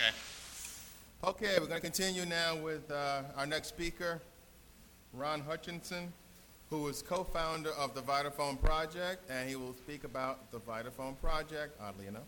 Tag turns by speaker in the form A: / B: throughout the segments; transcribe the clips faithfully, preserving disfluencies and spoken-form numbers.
A: Okay.
B: Okay, we're going to continue now with uh, our next speaker, Ron Hutchinson, who is co-founder of the Vitaphone Project, and he will speak about the Vitaphone Project, oddly enough.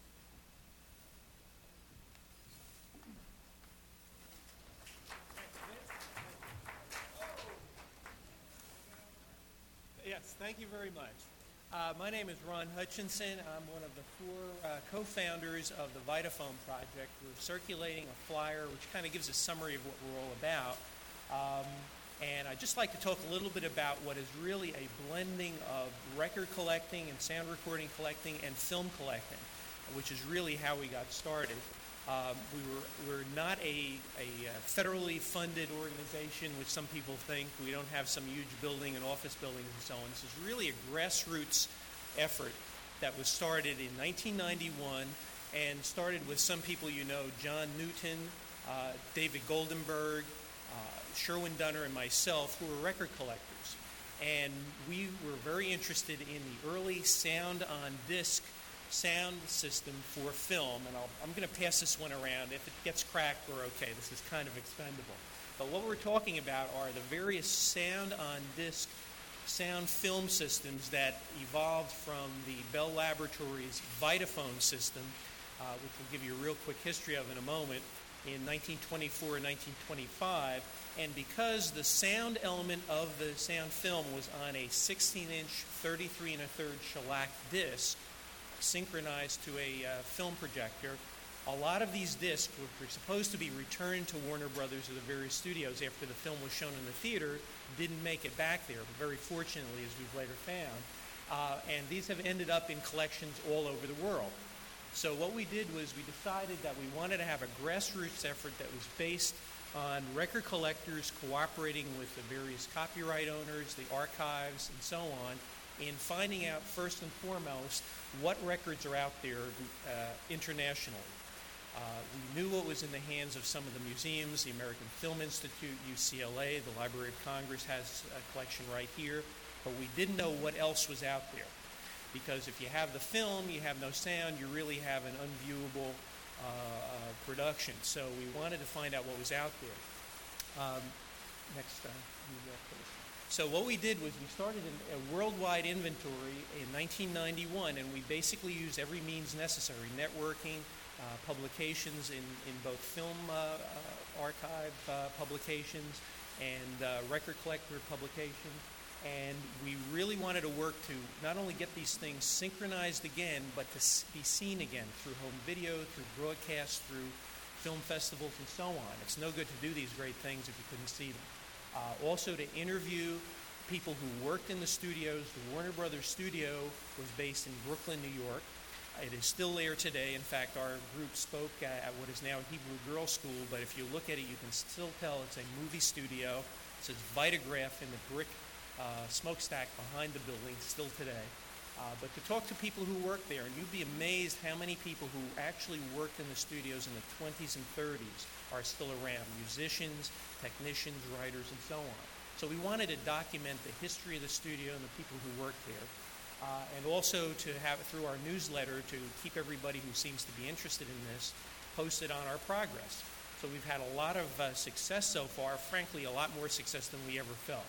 C: Yes, thank you very much. Uh, my name is Ron Hutchinson. I'm one of the four uh, co-founders of the Vitaphone Project. We're circulating a flyer which kind of gives a summary of what we're all about. Um, and I'd just like to talk a little bit about what is really a blending of record collecting and sound recording collecting and film collecting, which is really how we got started. Um, we were, we're not a, a federally funded organization, which some people think. We don't have some huge building and office buildings and so on. This is really a grassroots effort that was started in nineteen ninety-one and started with some people you know, John Newton, uh, David Goldenberg, uh, Sherwin Dunner, and myself, who were record collectors. And we were very interested in the early sound on disc sound system for film, and I'll, I'm going to pass this one around. If it gets cracked, we're okay. This is kind of expendable. But what we're talking about are the various sound on disc sound film systems that evolved from the Bell Laboratories Vitaphone system, uh, which we'll give you a real quick history of in a moment, in nineteen twenty-four and nineteen twenty-five. And because the sound element of the sound film was on a sixteen inch, thirty-three and a third shellac disc, synchronized to a uh, film projector, a lot of these discs, which were supposed to be returned to Warner Brothers or the various studios after the film was shown in the theater, didn't make it back there, but very fortunately, as we've later found. Uh, and these have ended up in collections all over the world. So what we did was we decided that we wanted to have a grassroots effort that was based on record collectors cooperating with the various copyright owners, the archives, and so on, in finding out first and foremost what records are out there uh, internationally. Uh, we knew what was in the hands of some of the museums, the American Film Institute, U C L A, the Library of Congress has a collection right here, but we didn't know what else was out there. Because if you have the film, you have no sound, you really have an unviewable uh, uh, production. So we wanted to find out what was out there. Um, next, uh, please. So what we did was we started a worldwide inventory in nineteen ninety-one, and we basically used every means necessary, networking, uh, publications in, in both film uh, uh, archive uh, publications and uh, record collector publications. And we really wanted to work to not only get these things synchronized again, but to be seen again through home video, through broadcast, through film festivals, and so on. It's no good to do these great things if you couldn't see them. Uh, also to interview people who worked in the studios. The Warner Brothers studio was based in Brooklyn, New York. It is still there today. In fact, our group spoke at what is now Hebrew Girls School, but if you look at it, you can still tell it's a movie studio. It says Vitagraph in the brick uh, smokestack behind the building still today. Uh, but to talk to people who worked there, and you'd be amazed how many people who actually worked in the studios in the twenties and thirties are still around, musicians, technicians, writers, and so on. So we wanted to document the history of the studio and the people who worked there, uh, and also to have it through our newsletter to keep everybody who seems to be interested in this posted on our progress. So we've had a lot of uh, success so far, frankly a lot more success than we ever felt.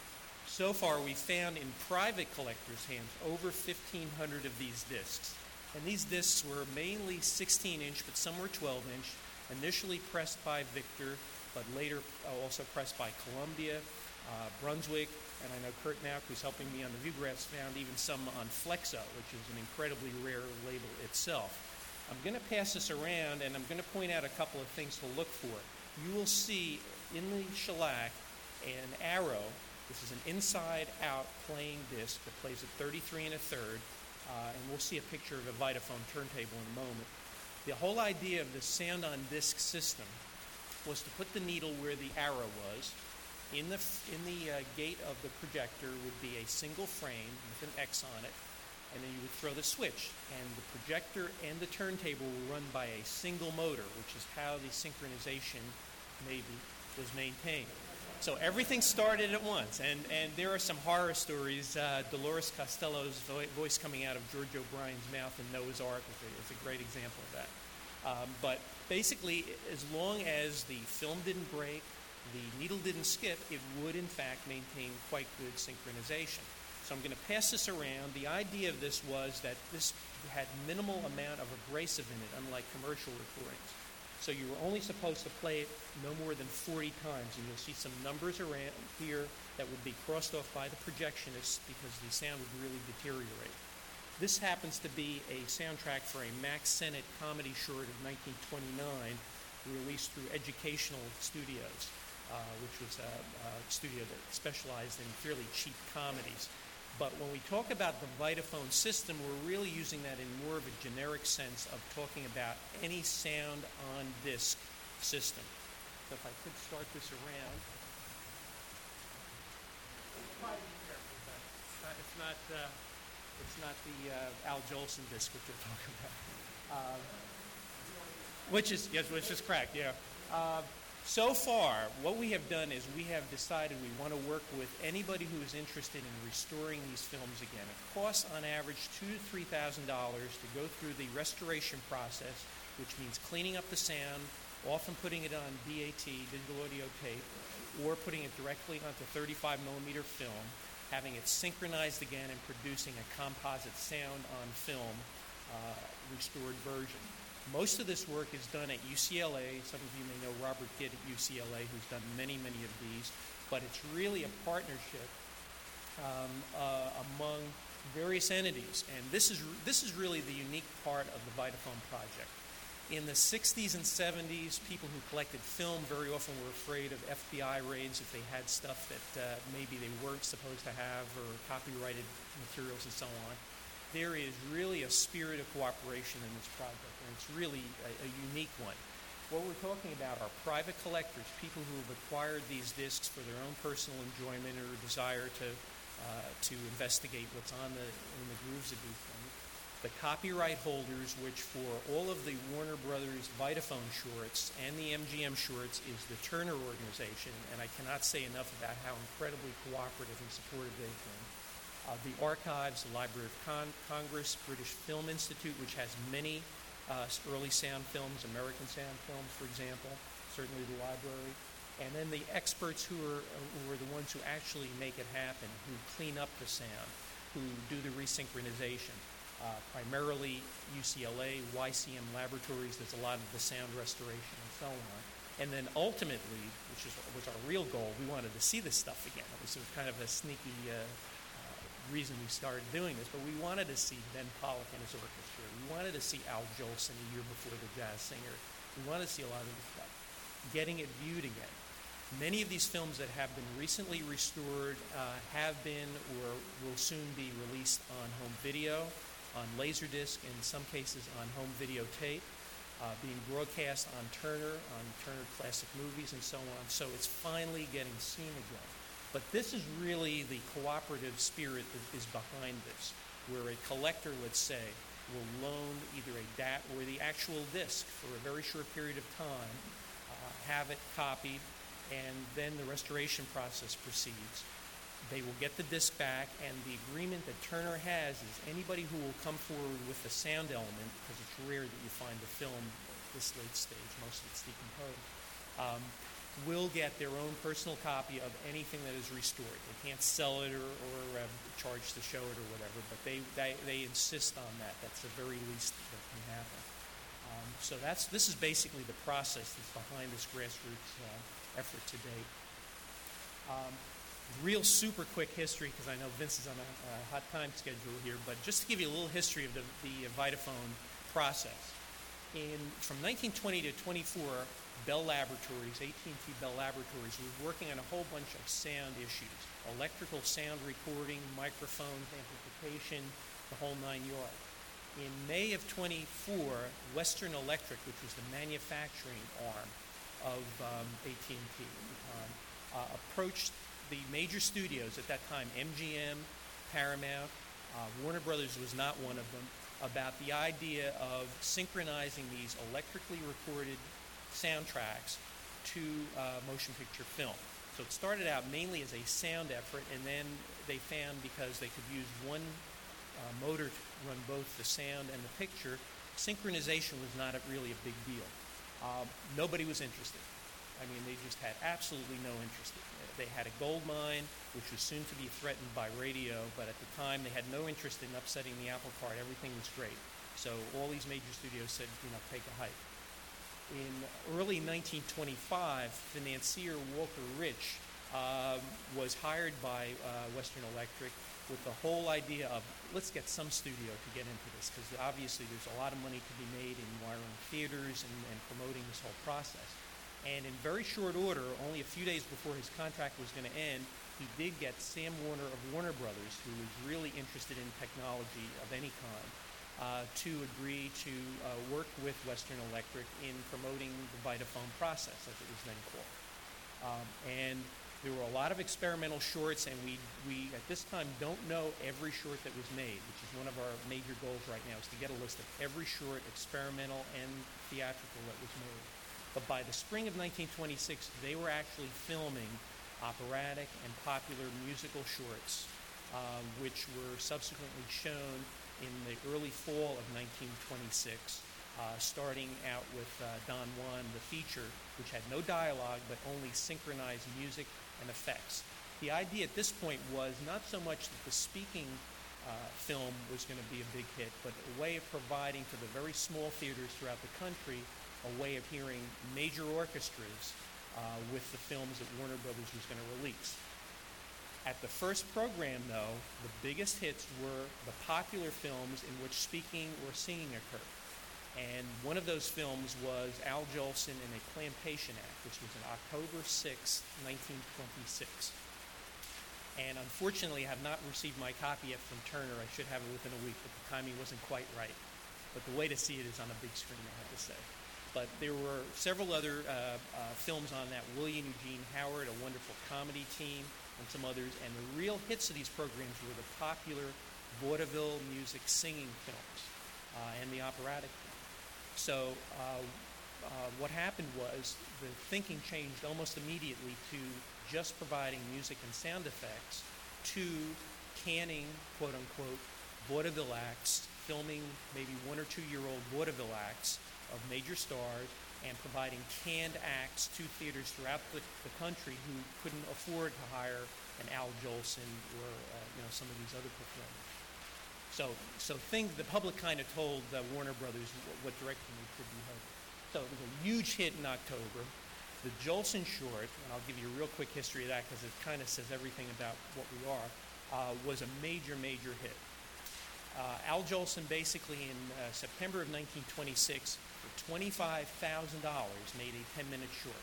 C: So far, we found in private collectors' hands over fifteen hundred of these discs. And these discs were mainly sixteen inch, but some were twelve inch, initially pressed by Victor, but later also pressed by Columbia, uh, Brunswick, and I know Kurt Nauk, who's helping me on the Vuegraphs, found even some on Flexo, which is an incredibly rare label itself. I'm going to pass this around, and I'm going to point out a couple of things to look for. You will see in the shellac an arrow. This is an inside-out playing disc that plays at thirty-three and a third, uh, and we'll see a picture of a Vitaphone turntable in a moment. The whole idea of the sound on disc system was to put the needle where the arrow was. In the in the uh, gate of the projector would be a single frame with an X on it, and then you would throw the switch. And the projector and the turntable were run by a single motor, which is how the synchronization maybe was maintained. So everything started at once, and, and there are some horror stories. Uh, Dolores Costello's vo- voice coming out of George O'Brien's mouth in Noah's Ark is a, is a great example of that. Um, but basically, as long as the film didn't break, the needle didn't skip, it would in fact maintain quite good synchronization. So I'm going to pass this around. The idea of this was that this had minimal amount of abrasive in it, unlike commercial recordings. So you were only supposed to play it no more than forty times, and you'll see some numbers around here that would be crossed off by the projectionist because the sound would really deteriorate. This happens to be a soundtrack for a Max Sennett comedy short of nineteen twenty-nine, released through Educational Studios, uh, which was a, a studio that specialized in fairly cheap comedies. But when we talk about the Vitaphone system, we're really using that in more of a generic sense of talking about any sound on disc system. So if I could start this around. Try to be careful, but it's not, it's not, uh, it's not the uh, Al Jolson disc which we're talking about. Uh, which is, yes, which is correct, yeah. Uh, So far, what we have done is we have decided we want to work with anybody who is interested in restoring these films again. It costs on average two to three thousand dollars to go through the restoration process, which means cleaning up the sound, often putting it on D A T, digital audio tape, or putting it directly onto thirty-five millimeter film, having it synchronized again, and producing a composite sound on film uh, restored version. Most of this work is done at U C L A. Some of you may know Robert Kidd at U C L A, who's done many, many of these. But it's really a partnership um, uh, among various entities. And this is, this is really the unique part of the Vitaphone project. In the sixties and seventies, people who collected film very often were afraid of F B I raids if they had stuff that uh, maybe they weren't supposed to have, or copyrighted materials and so on. There is really a spirit of cooperation in this project, and it's really a, a unique one. What we're talking about are private collectors, people who have acquired these discs for their own personal enjoyment or desire to uh, to investigate what's on the in the grooves of these things. The copyright holders, which for all of the Warner Brothers Vitaphone shorts and the M G M shorts is the Turner organization, and I cannot say enough about how incredibly cooperative and supportive they've been. Uh, the Archives, the Library of Con- Congress, British Film Institute, which has many uh, early sound films, American sound films, for example, certainly the library. And then the experts who are, who are the ones who actually make it happen, who clean up the sound, who do the resynchronization. Uh, primarily U C L A, Y C M Laboratories, there's a lot of the sound restoration and so on. And then ultimately, which is, was our real goal, we wanted to see this stuff again. It was sort of kind of a sneaky uh, reason we started doing this, but we wanted to see Ben Pollack and his orchestra. We wanted to see Al Jolson a year before the jazz singer. We wanted to see a lot of this stuff. Getting it viewed again. Many of these films that have been recently restored uh, have been or will soon be released on home video, on Laserdisc, in some cases on home videotape, uh, being broadcast on Turner, on Turner Classic Movies, and so on. So it's finally getting seen again. But this is really the cooperative spirit that is behind this, where a collector, let's say, will loan either a D A T or the actual disc for a very short period of time, uh, have it copied, and then the restoration process proceeds. They will get the disc back, and the agreement that Turner has is anybody who will come forward with the sound element, because it's rare that you find the film at this late stage, most of it's decomposed, um, will get their own personal copy of anything that is restored. They can't sell it or, or uh, charge to show it or whatever, but they, they, they insist on that. That's the very least that can happen. Um, so that's this is basically the process that's behind this grassroots uh, effort to date. Um, real super quick history, because I know Vince is on a, a hot time schedule here, but just to give you a little history of the, the Vitaphone process. In, from nineteen twenty to twenty-four, Bell Laboratories, A T and T Bell Laboratories, was working on a whole bunch of sound issues, electrical sound recording, microphones, amplification, the whole nine yards. In May of twenty-four, Western Electric, which was the manufacturing arm of um, A T and T at the time, uh, approached the major studios at that time, M G M, Paramount, uh, Warner Brothers was not one of them, about the idea of synchronizing these electrically recorded soundtracks to uh, motion picture film. So it started out mainly as a sound effort, and then they found because they could use one uh, motor to run both the sound and the picture, synchronization was not a, really a big deal. Um, nobody was interested. I mean, they just had absolutely no interest. They had a gold mine, which was soon to be threatened by radio, but at the time they had no interest in upsetting the apple cart. Everything was great. So all these major studios said, you know, take a hike. In early nineteen twenty-five, financier Walter Rich um, was hired by uh, Western Electric with the whole idea of, let's get some studio to get into this, because obviously there's a lot of money to be made in wiring theaters and, and promoting this whole process. And in very short order, only a few days before his contract was going to end, he did get Sam Warner of Warner Brothers, who was really interested in technology of any kind, uh, to agree to uh, work with Western Electric in promoting the Vitaphone process, as it was then called. Um, and there were a lot of experimental shorts, and we, we, at this time, don't know every short that was made, which is one of our major goals right now, is to get a list of every short, experimental and theatrical, that was made. But by the spring of nineteen twenty-six, they were actually filming operatic and popular musical shorts, uh, which were subsequently shown in the early fall of nineteen twenty-six, uh, starting out with uh, Don Juan, the feature, which had no dialogue but only synchronized music and effects. The idea at this point was not so much that the speaking uh, film was going to be a big hit, but a way of providing to the very small theaters throughout the country a way of hearing major orchestras uh, with the films that Warner Brothers was going to release. At the first program, though, the biggest hits were the popular films in which speaking or singing occurred. And one of those films was Al Jolson in A Clampation Act, which was on October sixth, nineteen twenty-six. And unfortunately, I have not received my copy yet from Turner. I should have it within a week, but the timing wasn't quite right. But the way to see it is on a big screen, I have to say. But there were several other uh, uh, films on that. William Eugene Howard, A Wonderful Comedy Team, and some others. And the real hits of these programs were the popular vaudeville music singing films uh, and the operatic film. So uh, uh, what happened was the thinking changed almost immediately to just providing music and sound effects to canning, quote unquote, vaudeville acts, filming maybe one or two year old vaudeville acts of major stars, and providing canned acts to theaters throughout the, the country who couldn't afford to hire an Al Jolson or uh, you know, some of these other performers. So, so things, the public kind of told uh, Warner Brothers what, what direction they should be headed. So it was a huge hit in October. The Jolson short, and I'll give you a real quick history of that because it kind of says everything about what we are, uh, was a major, major hit. Uh, Al Jolson basically in uh, September of nineteen twenty-six, for twenty-five thousand dollars, made a ten-minute short.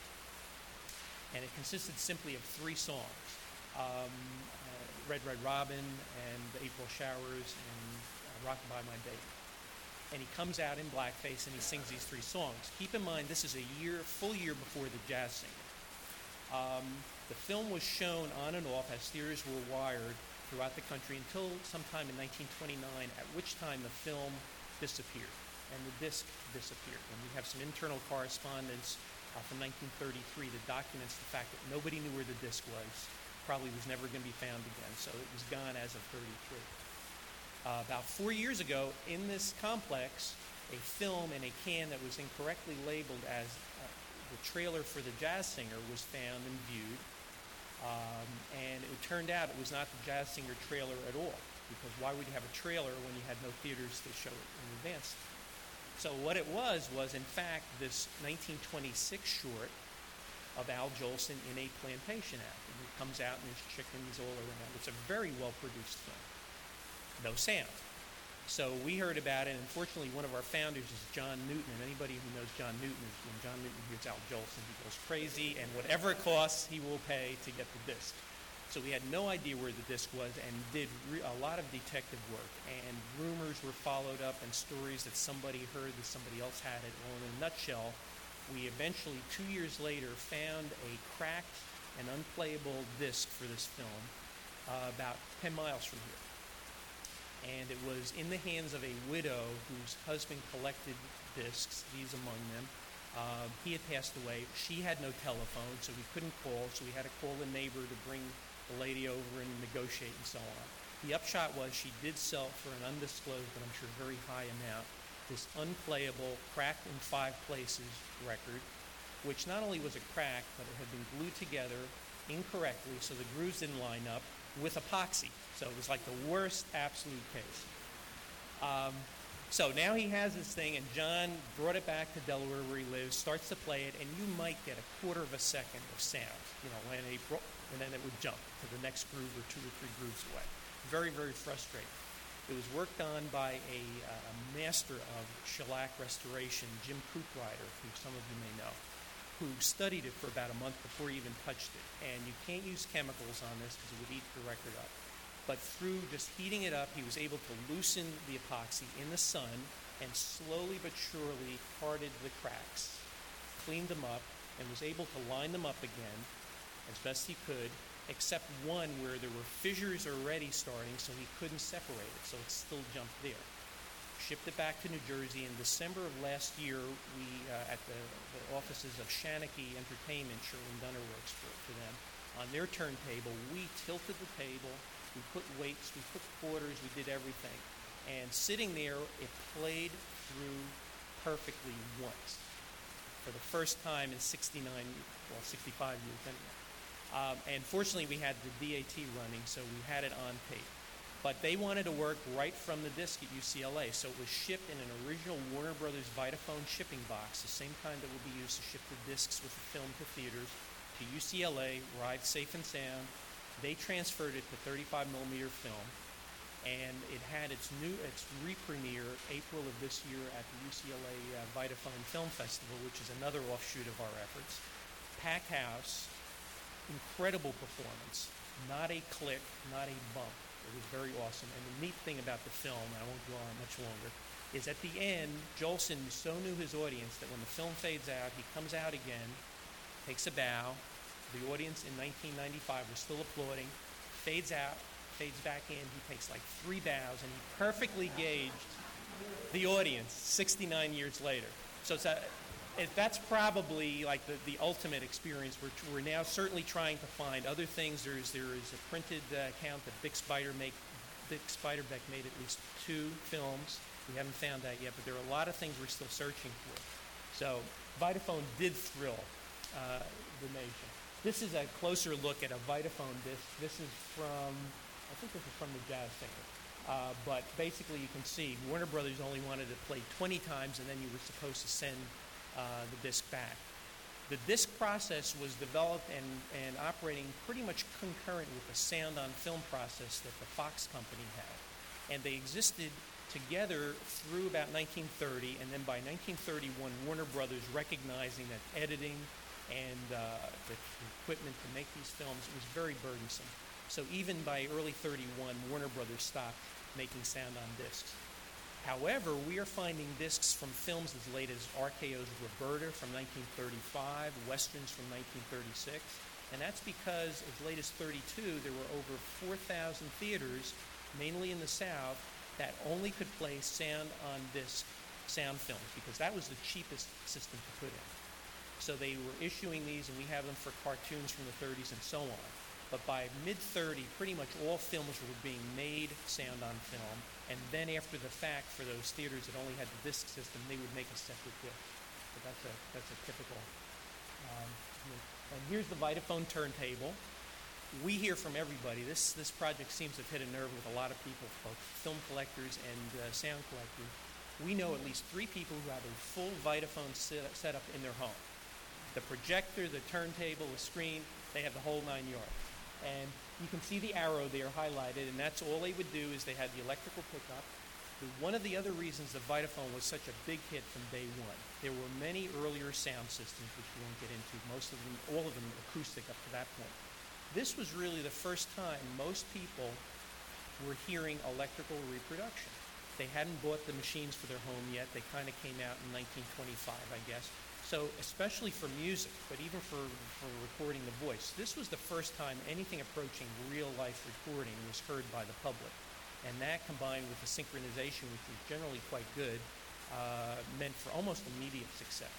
C: And it consisted simply of three songs, um, uh, Red Red Robin and April Showers and uh, Rockabye My Baby. And he comes out in blackface and he sings these three songs. Keep in mind, this is a year, full year before the Jazz Singer. Um, the film was shown on and off as theaters were wired throughout the country until sometime in nineteen twenty-nine, at which time the film disappeared and the disc disappeared. And we have some internal correspondence uh, from nineteen thirty-three that documents the fact that nobody knew where the disc was, probably was never going to be found again, so it was gone as of thirty-three. Uh, about four years ago, in this complex, a film in a can that was incorrectly labeled as uh, the trailer for the Jazz Singer was found and viewed. Um, and it turned out it was not the Jazz Singer trailer at all, because why would you have a trailer when you had no theaters to show it in advance? So what it was was, in fact, this nineteen twenty-six short of Al Jolson in A Plantation Act. And it comes out and there's chickens all around. It's a very well-produced film. No sound. So we heard about it, and unfortunately one of our founders is John Newton, and anybody who knows John Newton is when John Newton hears Al Jolson, he goes crazy, and whatever it costs, he will pay to get the disc. So we had no idea where the disc was and did re- a lot of detective work, and rumors were followed up and stories that somebody heard that somebody else had it. Well, in a nutshell, we eventually, two years later, found a cracked and unplayable disc for this film uh, about ten miles from here. And it was in the hands of a widow whose husband collected discs, these among them. Uh, he had passed away. She had no telephone, so we couldn't call, so we had to call a neighbor to bring the lady over and negotiate and so on. The upshot was she did sell for an undisclosed, but I'm sure very high amount, this unplayable, cracked in five places record, which not only was it cracked, but it had been glued together incorrectly, so the grooves didn't line up, with epoxy. So it was like the worst absolute case. Um, so now he has this thing, and John brought it back to Delaware where he lives, starts to play it, and you might get a quarter of a second of sound, you know, when he bro- and then it would jump to the next groove or two or three grooves away. Very, very frustrating. It was worked on by a, uh, a master of shellac restoration, Jim Koopreider, who some of you may know, who studied it for about a month before he even touched it. And you can't use chemicals on this because it would eat the record up. But through just heating it up, he was able to loosen the epoxy in the sun and slowly but surely parted the cracks, cleaned them up, and was able to line them up again as best he could, except one where there were fissures already starting, so he couldn't separate it, so it still jumped there. Shipped it back to New Jersey. In December of last year, we, uh, at the, the offices of Shanachie Entertainment, Sherwin Dunner works for, for them, on their turntable, we tilted the table, we put weights, we put quarters, we did everything. And sitting there, it played through perfectly once. For the first time in sixty-nine, well, sixty-five years anyway. Um, and fortunately, we had the D A T running, so we had it on tape. But they wanted to work right from the disc at U C L A, so it was shipped in an original Warner Brothers Vitaphone shipping box, the same kind that would be used to ship the discs with the film to theaters, to U C L A, arrived safe and sound. They transferred it to thirty-five millimeter film, and it had its new its re-premiere April of this year at the U C L A uh, Vitaphone Film Festival, which is another offshoot of our efforts. Packed house, incredible performance, not a click, not a bump. It was very awesome. And the neat thing about the film, and I won't go on much longer, is at the end, Jolson so knew his audience that when the film fades out, he comes out again, takes a bow. The audience in nineteen ninety-five was still applauding, fades out, fades back in. He takes like three bows, and he perfectly gauged the audience sixty-nine years later. So it's a, it, that's probably like the, the ultimate experience. We're, we're now certainly trying to find other things. There's, there is a printed uh, account that Vic Spider make, Vic Spiderbeck made at least two films. We haven't found that yet, but there are a lot of things we're still searching for. So Vitaphone did thrill uh, the nation. This is a closer look at a Vitaphone disc. This is from, I think this is from the Jazz Singer. Uh, but basically you can see Warner Brothers only wanted to play twenty times, and then you were supposed to send uh, the disc back. The disc process was developed and, and operating pretty much concurrent with the sound on film process that the Fox company had. And they existed together through about nineteen thirty, and then by nineteen thirty-one, Warner Brothers, recognizing that editing and uh, the equipment to make these films, it was very burdensome. So even by early thirty-one, Warner Brothers stopped making sound on discs. However, we are finding discs from films as late as R K O's Roberta from nineteen thirty-five, Westerns from nineteen thirty-six, and that's because as late as thirty-two, there were over four thousand theaters, mainly in the South, that only could play sound on disc sound films, because that was the cheapest system to put in. So they were issuing these, and we have them for cartoons from the thirties and so on. But by mid thirty, pretty much all films were being made sound on film, and then after the fact, for those theaters that only had the disc system, they would make a separate disc. But that's a, that's a typical. Um, and here's the Vitaphone turntable. We hear from everybody. This, this project seems to have hit a nerve with a lot of people, both film collectors and uh, sound collectors. We know at least three people who have a full Vitaphone set up in their home. The projector, the turntable, the screen, they have the whole nine yards. And you can see the arrow there highlighted, and that's all they would do is they had the electrical pickup. One of the other reasons the Vitaphone was such a big hit from day one, there were many earlier sound systems, which we won't get into, most of them, all of them acoustic up to that point. This was really the first time most people were hearing electrical reproduction. They hadn't bought the machines for their home yet. They kind of came out in nineteen twenty-five, I guess. So especially for music, but even for, for recording the voice, this was the first time anything approaching real-life recording was heard by the public. And that, combined with the synchronization, which was generally quite good, uh, meant for almost immediate success.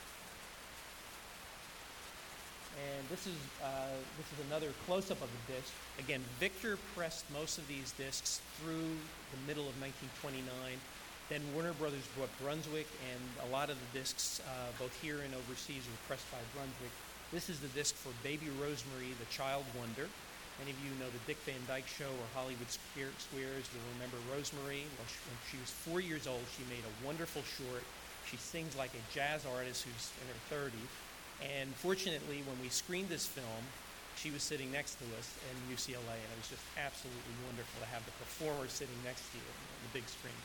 C: And this is, uh, this is another close-up of the disc. Again, Victor pressed most of these discs through the middle of nineteen twenty-nine. Then Warner Brothers bought Brunswick, and a lot of the discs, uh, both here and overseas, were pressed by Brunswick. This is the disc for Baby Rosemary, the Child Wonder. Many of you know the Dick Van Dyke Show or Hollywood Squares. You'll remember Rosemary. Well, she, when she was four years old, she made a wonderful short. She sings like a jazz artist who's in her thirties. And fortunately, when we screened this film, she was sitting next to us in U C L A, and it was just absolutely wonderful to have the performer sitting next to you on the big screen.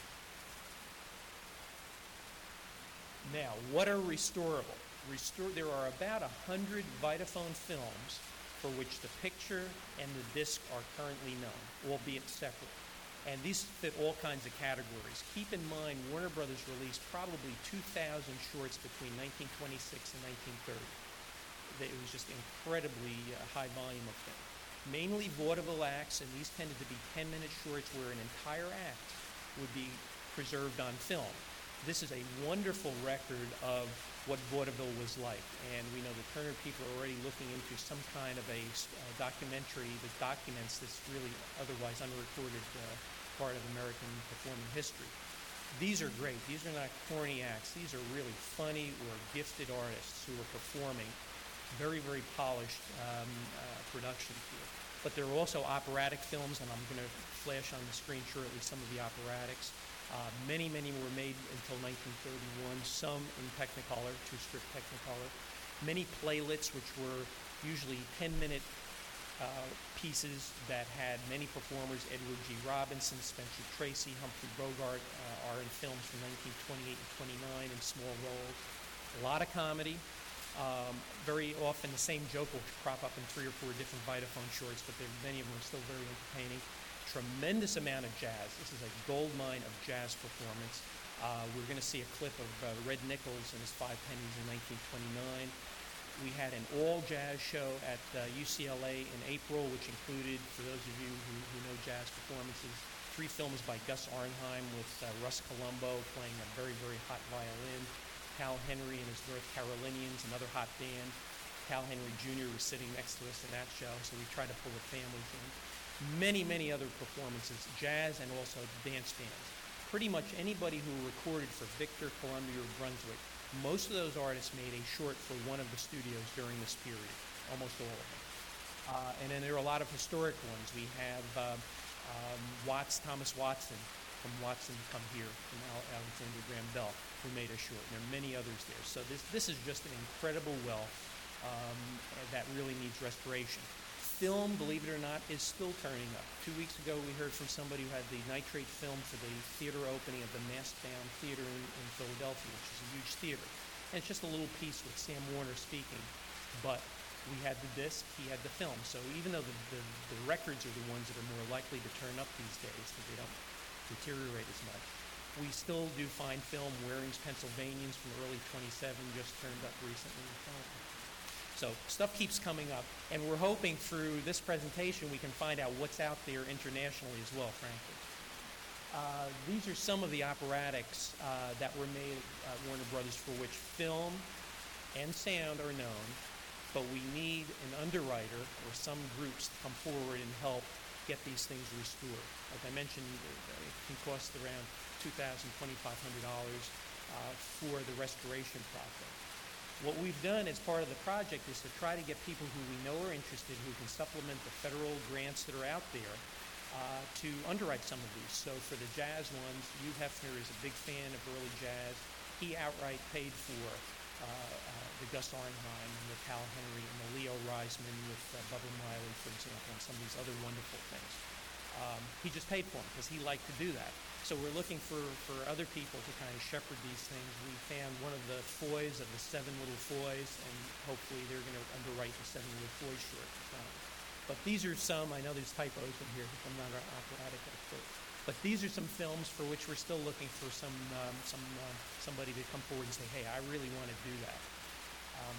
C: Now, what are restorable? Restor- there are about one hundred Vitaphone films for which the picture and the disc are currently known, albeit separate. And these fit all kinds of categories. Keep in mind, Warner Brothers released probably two thousand shorts between nineteen twenty-six and nineteen thirty. It was just incredibly uh, high volume of film. Mainly vaudeville acts, and these tended to be ten-minute shorts where an entire act would be preserved on film. This is a wonderful record of what vaudeville was like, and we know the Turner people are already looking into some kind of a uh, documentary that documents this really otherwise unrecorded uh, part of American performing history. These are great. These are not corny acts. These are really funny or gifted artists who are performing. Very, very polished um, uh, production here. But there are also operatic films, and I'm going to flash on the screen shortly some of the operatics. Uh, many, many were made until nineteen thirty-one, some in Technicolor, two-strip Technicolor. Many playlets, which were usually ten-minute uh, pieces that had many performers. Edward G. Robinson, Spencer Tracy, Humphrey Bogart uh, are in films from nineteen twenty-eight and twenty-nine in small roles. A lot of comedy. Um, very often the same joke will crop up in three or four different Vitaphone shorts, but many of them are still very entertaining. Tremendous amount of jazz. This is a gold mine of jazz performance. Uh, we're going to see a clip of uh, Red Nichols and his Five Pennies in nineteen twenty-nine. We had an all-jazz show at uh, U C L A in April, which included, for those of you who, who know jazz performances, three films by Gus Arnheim with uh, Russ Colombo playing a very, very hot violin, Hal Henry and his North Carolinians, another hot band. Hal Henry Junior was sitting next to us in that show, so we tried to pull the family in. Many, many other performances, jazz and also dance bands. Pretty much anybody who recorded for Victor, Columbia, or Brunswick, most of those artists made a short for one of the studios during this period, almost all of them. Uh, and then there are a lot of historic ones. We have uh, um, Watts, Thomas Watson, from Watson Come Here, from Al- Alexander Graham Bell, who made a short. And there are many others there. So this, this is just an incredible wealth um, that really needs restoration. Film, believe it or not, is still turning up. Two weeks ago, we heard from somebody who had the nitrate film for the theater opening of the Mastbound Theater in, in Philadelphia, which is a huge theater. And it's just a little piece with Sam Warner speaking. But we had the disc, he had the film. So even though the, the, the records are the ones that are more likely to turn up these days, because they don't deteriorate as much, we still do find film. Waring's Pennsylvanians from early twenty-seven just turned up recently in film. So stuff keeps coming up, and we're hoping through this presentation we can find out what's out there internationally as well, frankly. Uh, these are some of the operatics uh, that were made at Warner Brothers for which film and sound are known, but we need an underwriter or some groups to come forward and help get these things restored. Like I mentioned, it can cost around two thousand dollars, twenty-five hundred dollars uh, for the restoration project. What we've done as part of the project is to try to get people who we know are interested, who can supplement the federal grants that are out there, uh, to underwrite some of these. So for the jazz ones, Hugh Hefner is a big fan of early jazz. He outright paid for uh, uh, the Gus Arnheim and with Hal Henry and the Leo Reisman with uh, Bubba Miley, for example, and some of these other wonderful things. Um, he just paid for them because he liked to do that. So we're looking for, for other people to kind of shepherd these things. We found one of the Foys of the Seven Little Foys, and hopefully they're going to underwrite the Seven Little Foys short. Um, but these are some, I know there's typos in here because I'm not an operatic expert, but these are some films for which we're still looking for some, um, some uh, somebody to come forward and say, hey, I really want to do that. Um,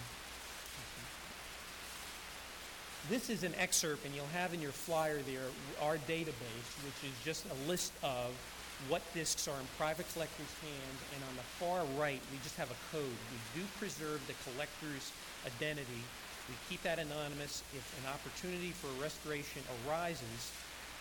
C: This is an excerpt, and you'll have in your flyer there our database, which is just a list of what discs are in private collectors' hands, and on the far right, we just have a code. We do preserve the collector's identity. We keep that anonymous. If an opportunity for a restoration arises,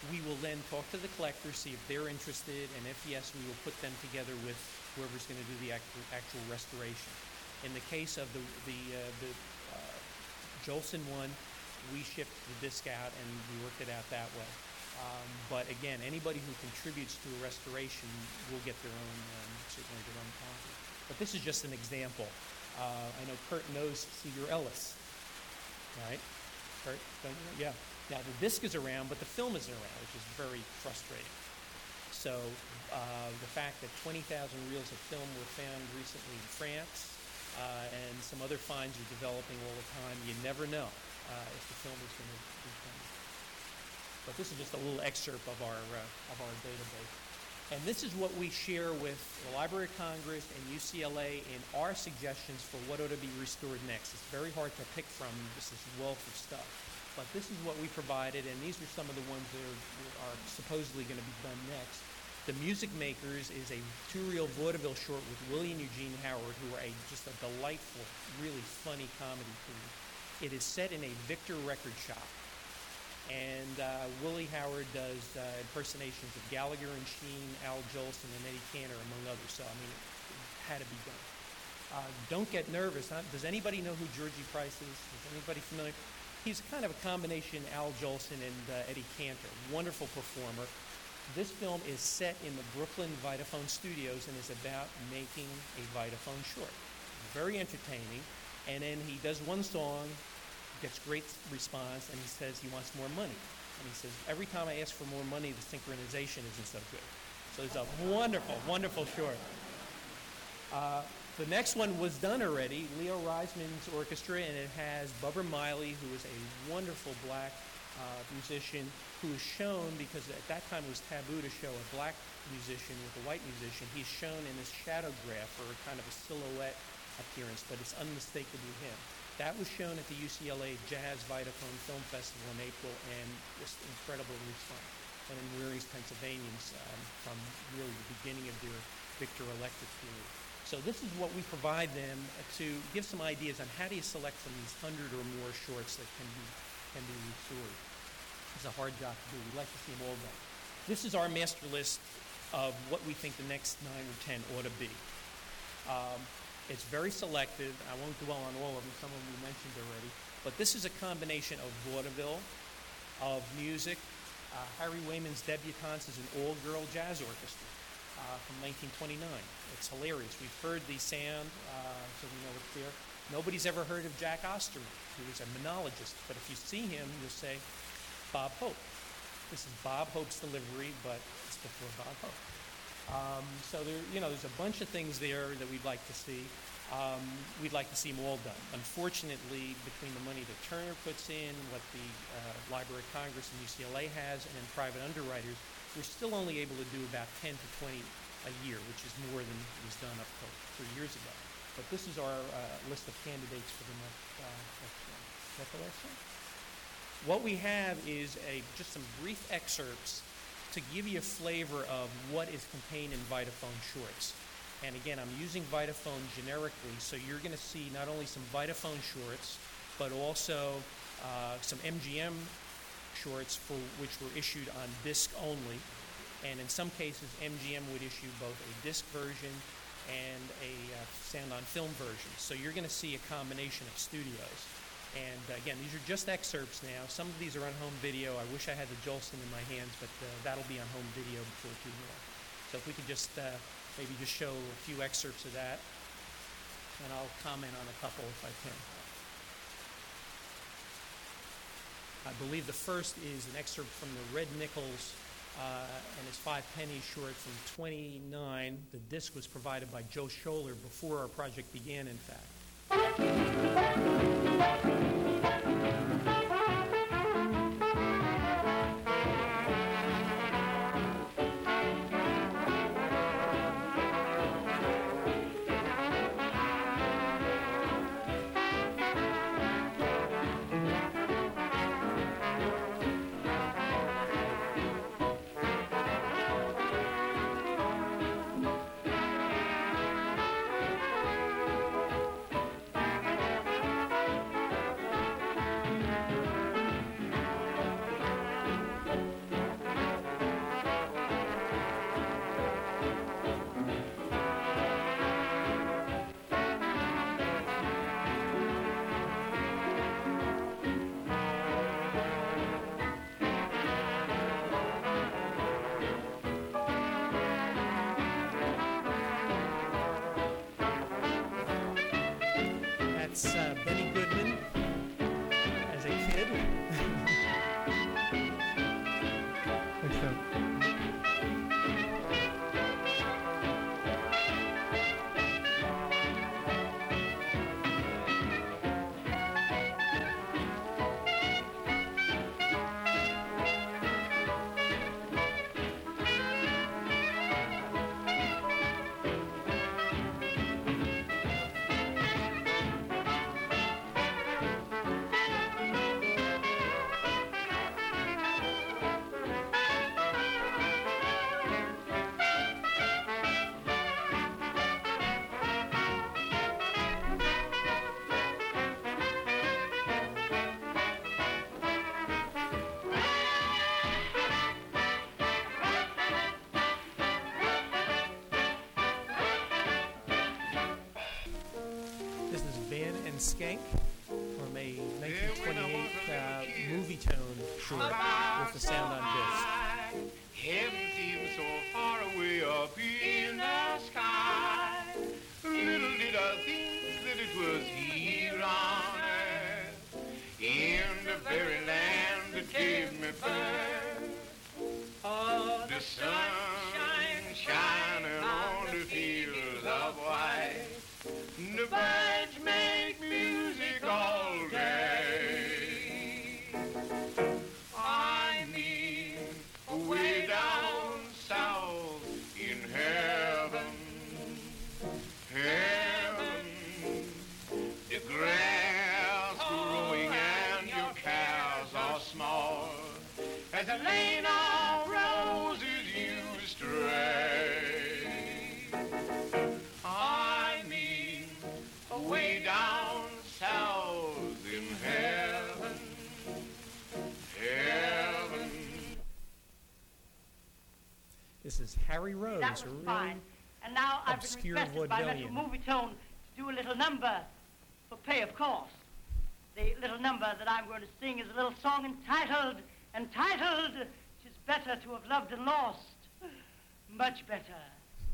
C: We will then talk to the collectors, see if they're interested, and if yes, we will put them together with whoever's going to do the actual, actual restoration. In the case of the, the, uh, the uh, Jolson one, we shipped the disc out and we worked it out that way. Um, but again, anybody who contributes to a restoration will get their own, um, certainly their own copy. But this is just an example. Uh, I know Kurt knows Seeger Ellis, right? Kurt, don't you know? Yeah. Now the disc is around, but the film isn't around, which is very frustrating. So uh, the fact that twenty thousand reels of film were found recently in France, uh, and some other finds are developing all the time, you never know uh, if the film is going to be found. But this is just a little excerpt of our, uh, of our database. And this is what we share with the Library of Congress and U C L A in our suggestions for what ought to be restored next. It's very hard to pick from, this is wealth of stuff. But this is what we provided, and these are some of the ones that are, are supposedly going to be done next. The Music Makers is a two-reel vaudeville short with Willie and Eugene Howard, who are a, just a delightful, really funny comedy team. It is set in a Victor record shop. And uh, Willie Howard does uh, impersonations of Gallagher and Sheen, Al Jolson, and Eddie Cantor, among others. So, I mean, it, it had to be done. Uh, don't get nervous. Huh? Does anybody know who Georgie Price is? Is anybody familiar? He's kind of a combination Al Jolson and uh, Eddie Cantor. Wonderful performer. This film is set in the Brooklyn Vitaphone Studios and is about making a Vitaphone short. Very entertaining. And then he does one song, gets great response, and he says he wants more money. And he says, every time I ask for more money, the synchronization isn't so good. So it's a wonderful, wonderful short. Uh, the next one was done already, Leo Reisman's orchestra, and it has Bubber Miley, who is a wonderful black uh, musician who is shown, because at that time it was taboo to show a black musician with a white musician. He's shown in this shadowgraph, or kind of a silhouette appearance, but it's unmistakably him. That was shown at the U C L A Jazz Vitaphone Film Festival in April, and just incredible response. And in Weary's Pennsylvanians um, from really the beginning of their Victor Electric period. So this is what we provide them to give some ideas on how do you select from these hundred or more shorts that can be can be restored. It's a hard job to do. We'd like to see them all done. This is our master list of what we think the next nine or ten ought to be. Um, It's very selective. I won't dwell on all of them. Some of them we mentioned already. But this is a combination of vaudeville, of music. Uh, Harry Wayman's Debutantes is an all-girl jazz orchestra uh, from nineteen twenty-nine. It's hilarious. We've heard the sound, uh, so we know it's there. Nobody's ever heard of Jack Osterman, who is a monologist. But if you see him, you'll say, Bob Hope. This is Bob Hope's delivery, but it's before Bob Hope. Um, so there, you know, there's a bunch of things there that we'd like to see. Um, we'd like to see them all done. Unfortunately, between the money that Turner puts in, what the uh, Library of Congress and U C L A has, and then private underwriters, we're still only able to do about ten to twenty a year, which is more than was done up to three years ago. But this is our uh, list of candidates for the next, uh, next one. Is that the last one? What we have is a just some brief excerpts to give you a flavor of what is contained in Vitaphone shorts. And again, I'm using Vitaphone generically, so you're going to see not only some Vitaphone shorts, but also uh, some M G M shorts for which were issued on disc only. And in some cases, M G M would issue both a disc version and a uh, sound on film version. So you're going to see a combination of studios. And uh, again, these are just excerpts now. Some of these are on home video. I wish I had the Jolson in my hands, but uh, that'll be on home video before too long. So if we could just uh, maybe just show a few excerpts of that, and I'll comment on a couple if I can. I believe the first is an excerpt from the Red Nichols uh, and his Five Pennies short from twenty-nine. The disc was provided by Joe Scholler before our project began, in fact. That's uh, Benny Goodman as a kid. Thanks, Tom. This is Van and Skank from a nineteen twenty-eight uh, movie tone short with the sound on disc.
A: Heaven seems so far away up in the sky. Little did I think that it was here on earth, in the very land that gave me birth. Oh, the sun shining on the fields of white. The birds make music all day. I mean, way down south in heaven, heaven, the grass growing and your cows are small, as the lane of roses you stray. I mean, way down south in heaven, heaven.
C: This is Harry Rose,
D: That was
C: a really
D: fine. And now I've been
C: obscure
D: requested by Metro
C: vaudevillian.
D: Movie Tone to do a little number for pay, of course. The little number that I'm going to sing is a little song entitled, entitled, "'Tis Better to Have Loved and Lost." Much better.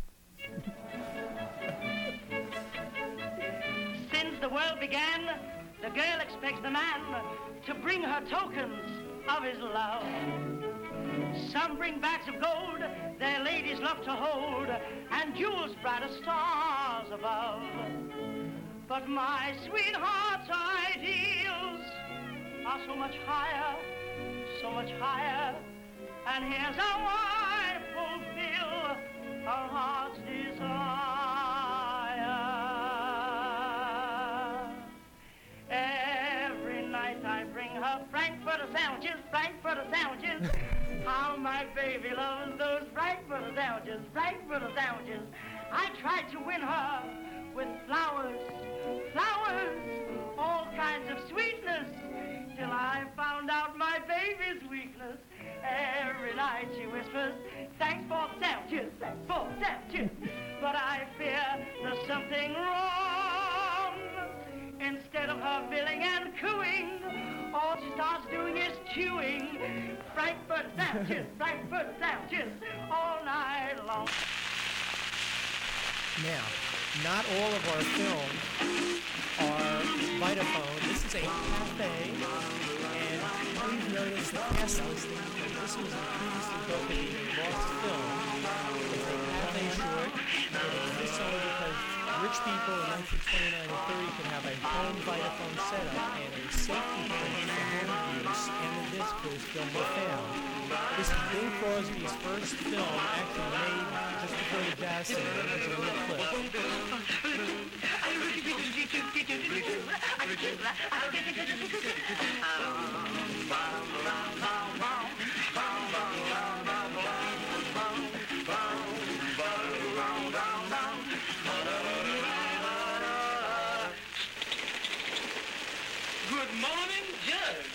D: Since the world began, the girl expects the man to bring her tokens of his love. Some bring bags of gold their ladies love to hold, and jewels bright as stars above. But my sweetheart's ideals are so much higher, so much higher, and here's how I fulfill her heart's desire. Every night I bring her Frankfurter sandwiches, Frankfurter sandwiches. How my baby loves those Frankfurter sandwiches, Frankfurter sandwiches. I tried to win her with flowers, flowers, all kinds of sweetness, till I found out my baby's weakness. Every night she whispers, "Thanks for the sandwiches, thanks for the sandwiches." But I fear there's something wrong. Instead of her billing and cooing, all she starts doing is chewing. Frankfurter sandwiches, Frankfurter sandwiches, all night long.
C: Now, not all of our films are Vitaphone. This is a cafe, and please notice the cast listing because this was a previously booked a lost film. It's a cafe short, and it exists only because rich people in nineteen twenty-nine and thirty could have a home Vitaphone setup and a safety pin for home use, and the disc for this film were found. This is Bing Crosby's first film, actually made just before the jazz singer. There's a little clip.
A: Good morning, Judge.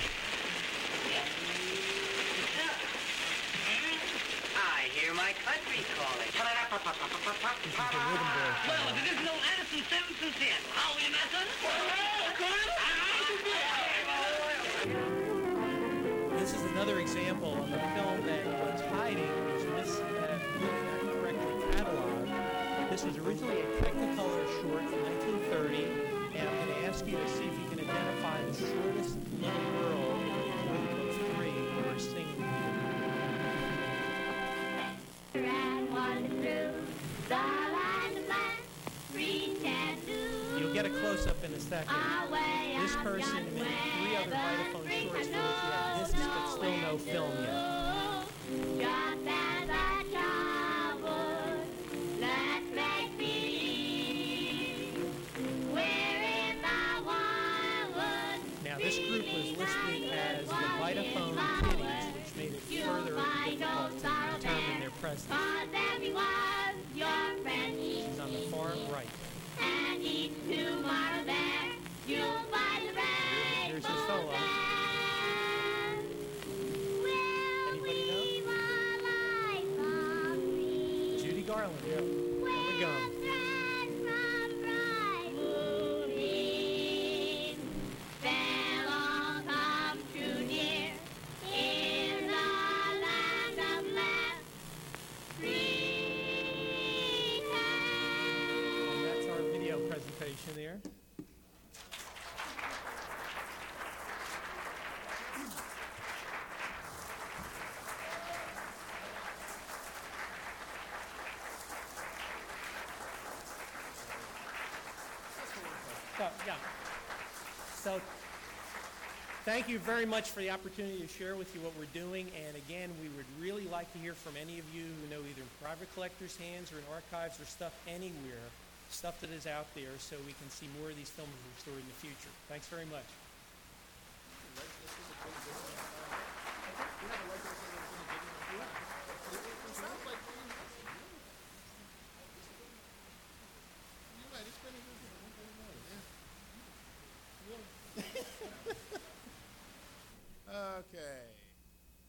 E: I hear my country calling.
C: This is the Rhythm Boy
E: Well,
C: film.
E: if it isn't old Addison Simpson then. How are you, my son?
C: This is another example of a film that was hiding, was mis- uh, not correctly cataloged. This was originally a Technicolor short from nineteen thirty, And I'm going to ask you to see if you can identify the shortest little girl in Book three who we're singing here.
F: Red was blue, the light is black, green tattoo.
C: You'll get a close-up in a second.
F: Away
C: This
F: on
C: person
F: John
C: and three other Vitaphone
F: Wayne,
C: short stories
F: no,
C: who have discs but still no
F: no,
C: film yet.
F: just as a child would, let's make believe. We're in the wildwood.
C: Now, this group was listed as the Vitaphone Kiddies, which made it further difficult to determine their presence.
F: Cause everyone's your friend,
C: She's on the far right.
F: and each tomorrow there you'll find the rainbow.
C: Here's her solo. Anybody know? Judy Garland. Here we go. And that's our video presentation there. So, yeah. So, thank you very much for the opportunity to share with you what we're doing. And again, we would really like to hear from any of you who know either in private collectors' hands or in archives or stuff anywhere, stuff that is out there, so we can see more of these films restored in the future. Thanks very much.
B: Okay.